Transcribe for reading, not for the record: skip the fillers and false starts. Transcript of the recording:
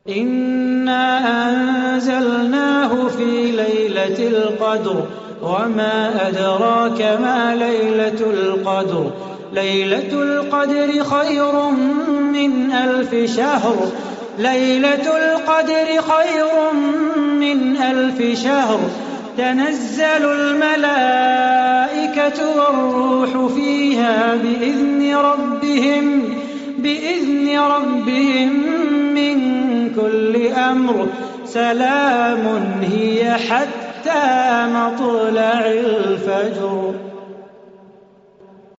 إِنَّا أَنزَلْنَاهُ فِي لَيْلَةِ الْقَدْرِ وَمَا أَدْرَاكَ مَا لَيْلَةُ الْقَدْرِ لَيْلَةُ الْقَدْرِ خَيْرٌ مِّنْ أَلْفِ شَهْرٍ لَيْلَةُ الْقَدْرِ خَيْرٌ مِّنْ أَلْفِ شَهْرٍ تَنَزَّلُ الْمَلَائِكَةُ وَالرُّوحُ فِيهَا بِإِذْنِ رَبِّهِم مِّن كُلِّ أَمْرٍ سَلَامٌ هِيَ حَتَّىٰ مَطْلَعِ الْفَجْرِ